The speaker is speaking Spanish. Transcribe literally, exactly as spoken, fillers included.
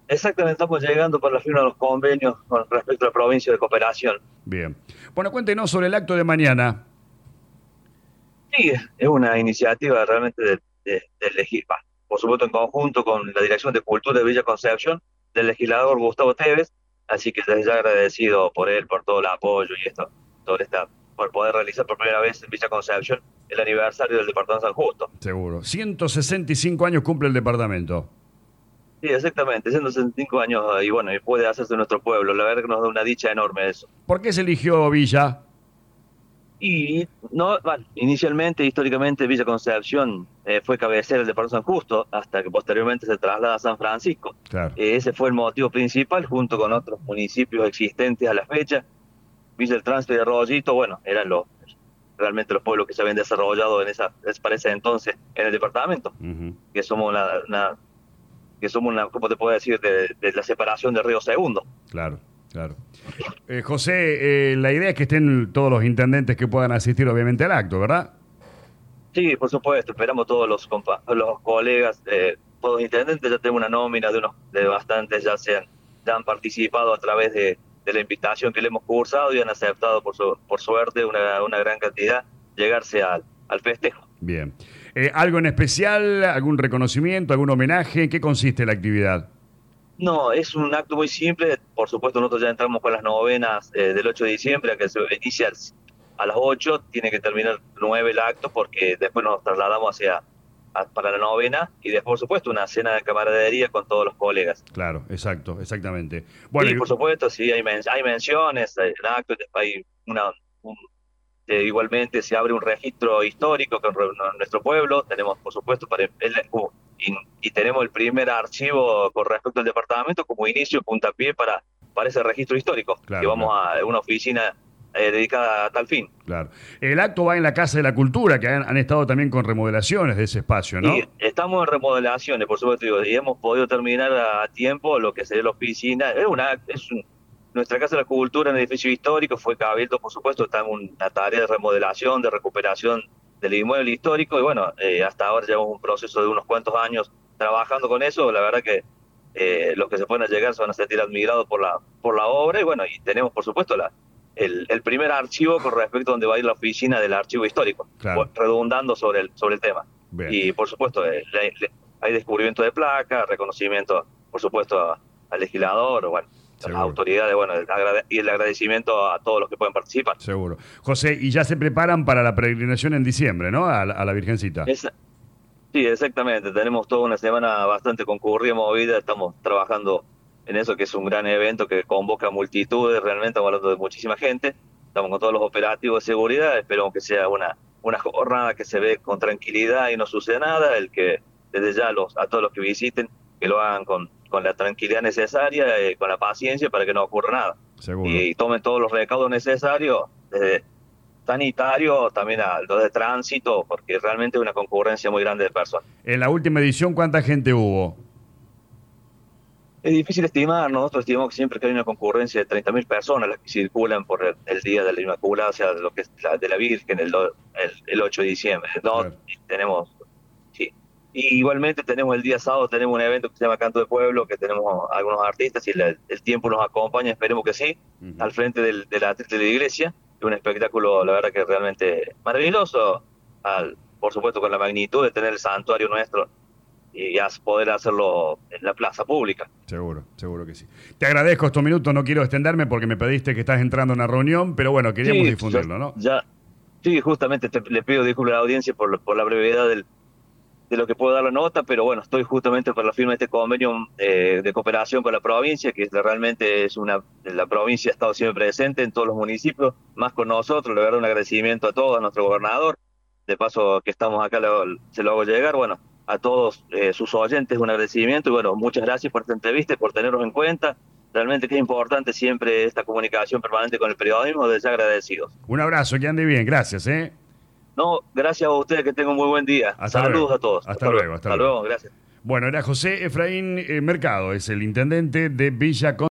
Exactamente, estamos llegando por la firma de los convenios con respecto a la provincia de cooperación. Bien. Bueno, cuéntenos sobre el acto de mañana. Sí, es una iniciativa realmente de, de, del legislador, por supuesto en conjunto con la Dirección de Cultura de Villa Concepción, del legislador Gustavo Tevez, así que desde ya agradecido por él, por todo el apoyo y esto, todo esta, por poder realizar por primera vez en Villa Concepción el aniversario del Departamento de San Justo. Seguro. ciento sesenta y cinco años cumple el departamento. Sí, exactamente, ciento sesenta y cinco años y bueno, y puede hacerse en nuestro pueblo, la verdad que nos da una dicha enorme eso. ¿Por qué se eligió Villa? Y no, bueno, inicialmente, históricamente, Villa Concepción eh, fue cabecera del Departamento de San Justo, hasta que posteriormente se traslada a San Francisco. Claro. Eh, ese fue el motivo principal, junto con otros municipios existentes a la fecha. Villa El Tránsito y Arroyito, bueno, eran los realmente los pueblos que se habían desarrollado en esa, para ese entonces en el departamento, Ujú. que somos una, una- que somos una, ¿cómo te puedo decir?, de, de la separación del Río Segundo. Claro, claro. Eh, José, eh, la idea es que estén todos los intendentes que puedan asistir, obviamente, al acto, ¿verdad? Sí, por supuesto, esperamos todos los, compa- los colegas, eh, todos los intendentes, ya tengo una nómina de unos de bastantes, ya sean, ya han participado a través de, de la invitación que le hemos cursado y han aceptado por, su, por suerte una, una gran cantidad llegarse al, al festejo. Bien. Eh, ¿algo en especial, algún reconocimiento, algún homenaje? ¿En qué consiste la actividad? No, es un acto muy simple, por supuesto nosotros ya entramos con las novenas eh, del ocho de diciembre, que se inicia a las ocho, tiene que terminar nueve el acto porque después nos trasladamos hacia a- para la novena y después por supuesto una cena de camaradería con todos los colegas. Claro, exacto, exactamente. Bueno, Sí, y- por supuesto, sí, hay, men- hay menciones, hay un acto, hay una, un- eh, igualmente se abre un registro histórico con re- nuestro pueblo, tenemos por supuesto para el- uh, y, y tenemos el primer archivo con respecto al departamento como inicio, puntapié para, para ese registro histórico, que claro, vamos claro, a una oficina eh, dedicada a tal fin. claro. El acto va en la Casa de la Cultura, que han, han estado también con remodelaciones de ese espacio, Y ¿no? estamos en remodelaciones, por supuesto, digo, y hemos podido terminar a tiempo lo que sería la oficina. Es una, es un- nuestra Casa de la Cultura en el edificio histórico fue cabildo, por supuesto, está en una tarea de remodelación, de recuperación del inmueble histórico, y bueno, eh, hasta ahora llevamos un proceso de unos cuantos años trabajando con eso. La verdad que eh, los que se pueden llegar se van a sentir admirados por la, por la obra, y bueno, y tenemos, por supuesto, la, el, el primer archivo con respecto a donde va a ir la oficina del archivo histórico, Claro. redundando sobre el, sobre el tema. Bien. Y por supuesto, eh, le- le- hay descubrimiento de placa, reconocimiento, por supuesto, a- al legislador, bueno, a las Seguro, autoridades, bueno, el agrade- y el agradecimiento a todos los que pueden participar. seguro. José, y ya se preparan para la peregrinación en diciembre, ¿no? A la, a la Virgencita. Es- sí, exactamente, tenemos toda una semana bastante concurrida, movida, estamos trabajando en eso, que es un gran evento que convoca multitudes, realmente estamos hablando de muchísima gente, estamos con todos los operativos de seguridad, esperamos que sea una, una jornada que se ve con tranquilidad y no suceda nada, el que desde ya los, a todos los que visiten, que lo hagan con, con la tranquilidad necesaria, eh, con la paciencia para que no ocurra nada. Seguro. Y tomen todos los recaudos necesarios, desde sanitario, también a los de tránsito, porque realmente hay una concurrencia muy grande de personas. En la última edición, ¿cuánta gente hubo? Es difícil estimar, nosotros estimamos que siempre que hay una concurrencia de treinta mil personas las que circulan por el, el día de la Inmaculada, o sea, de lo que es la, de la Virgen, el, do- el, el ocho de diciembre. No, Claro. y tenemos, sí. Y igualmente tenemos el día sábado, tenemos un evento que se llama Canto de Pueblo, que tenemos algunos artistas y la- el tiempo nos acompaña, esperemos que sí, Ujú. al frente del, de, la, de la iglesia. Es un espectáculo, la verdad que realmente maravilloso, al, por supuesto con la magnitud de tener el santuario nuestro y a poder hacerlo en la plaza pública. Seguro, seguro que sí. Te agradezco estos minutos, no quiero extenderme porque me pediste que estás entrando en una reunión, pero bueno, queríamos Sí, difundirlo, ya, ¿no? ya- sí, justamente te- le pido disculpas a la audiencia por, lo- por la brevedad del, de lo que puedo dar la nota, pero bueno, estoy justamente por la firma de este convenio eh, de cooperación con la provincia, que es- realmente es una, la provincia ha estado siempre presente en todos los municipios, más con nosotros, la verdad un agradecimiento a todos, a nuestro gobernador, de paso que estamos acá lo- se lo hago llegar, bueno, a todos eh, sus oyentes un agradecimiento y bueno, muchas gracias por esta entrevista y por tenernos en cuenta, realmente que es importante siempre esta comunicación permanente con el periodismo, desde ya agradecidos. Un abrazo, que ande bien, gracias, ¿eh? No, gracias a ustedes, que tengan un muy buen día. Hasta Saludos luego. a todos. Hasta luego, hasta Hasta luego. luego, gracias. Bueno, era José Efraín eh, Mercado, es el intendente de Villa Con